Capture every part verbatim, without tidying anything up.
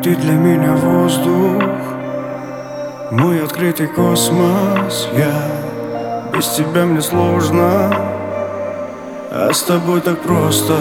Ты для меня воздух, мой открытый космос. Я без тебя мне сложно, а с тобой так просто.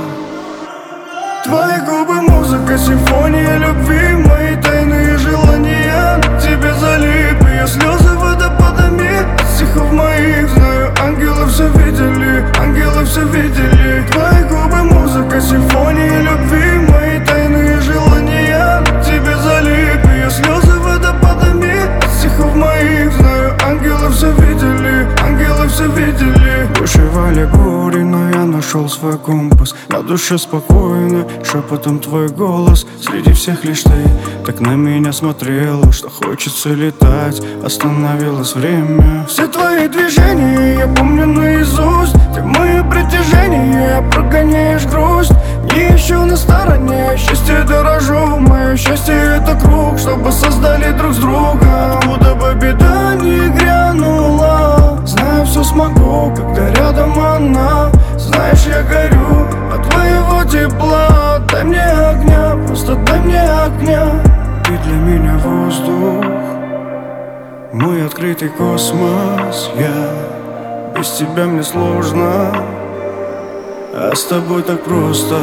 Твои губы, музыка, симфония любви, мои тайные желания тебе залип. Ее слезы водопадами от стихов моих. Знаю, ангелы все видели, ангелы все видели. Твои губы, музыка, симфония любви, мои тайные желания тебе залип. Ее слезы водопадами от стихов моих. Знаю, ангелы все видели, ангелы все видели. Бушевали бури, но я нашел свой компас. На душе спокойно, шепотом твой голос. Среди всех лишь ты так на меня смотрела, что хочется летать. Остановилось время. Все твои движения я помню наизусть. Ты мое притяжение, прогоняешь грусть. Не ищу на стороне, счастье дорожу. Мое счастье это круг, чтобы создали друг с друга. Откуда бы беда не грянула, знаю, все смогу, когда рядом она. Знаешь, я горю от твоего тепла. Дай мне огня, просто дай мне огня. Ты для меня воздух, мой открытый космос. Я без тебя мне сложно, а с тобой так просто.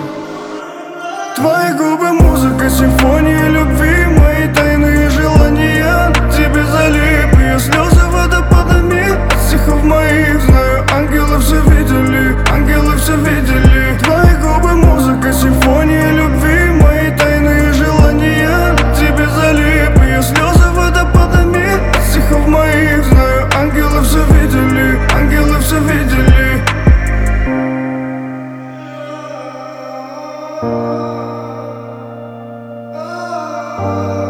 Твои губы, музыка, симфония любви, мои тайные желания тебе залип. Ее слезы водопадами от стихов моих. Знаю, ангелы все видели, ангелы все видели. Твои губы, музыка, симфония любви, мои тайные желания тебе залип. Ее слезы водопадами от стихов моих. Знаю, ангелы все видели, ангелы все видели. Oh